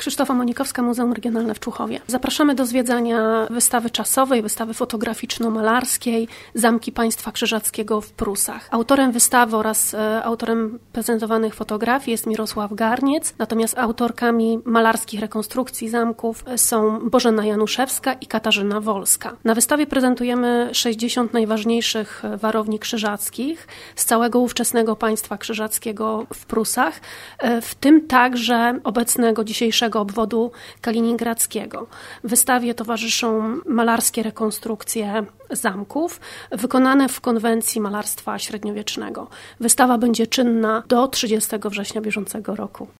Krzysztofa Monikowska, Muzeum Regionalne w Człuchowie. Zapraszamy do zwiedzania wystawy czasowej, wystawy fotograficzno-malarskiej Zamki Państwa Krzyżackiego w Prusach. Autorem wystawy oraz autorem prezentowanych fotografii jest Mirosław Garniec, natomiast autorkami malarskich rekonstrukcji zamków są Bożena Januszewska i Katarzyna Wolska. Na wystawie prezentujemy 60 najważniejszych warowni krzyżackich z całego ówczesnego państwa krzyżackiego w Prusach, w tym także obecnego dzisiejszego obwodu kaliningradzkiego. Wystawie towarzyszą malarskie rekonstrukcje zamków wykonane w konwencji malarstwa średniowiecznego. Wystawa będzie czynna do 30 września bieżącego roku.